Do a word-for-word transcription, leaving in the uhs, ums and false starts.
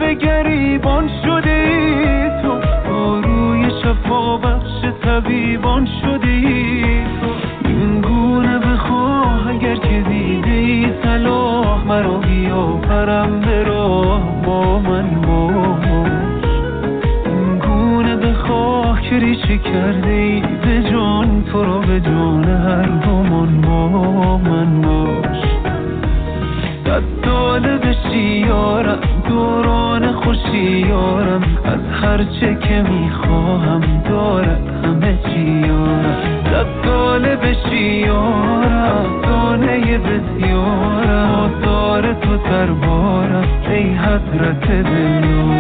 دل گریبان شدی تو، داروی شفا بخش طبیبان شدی تو. این گونه بخواه اگر که دیدی صلاح، مرا بیاورم به راه با من باش. این گونه بخواه که ریشه کرده ای به جان، تو را به جان هر گمان با من باش. صد ساله بشی یارم، دوران خوشی یارم، از هر چه که میخواهم دارد همه چی یارم. صد ساله بشی یارم، دانه بسیارم، آثار تو دربارم ای حضرت دل.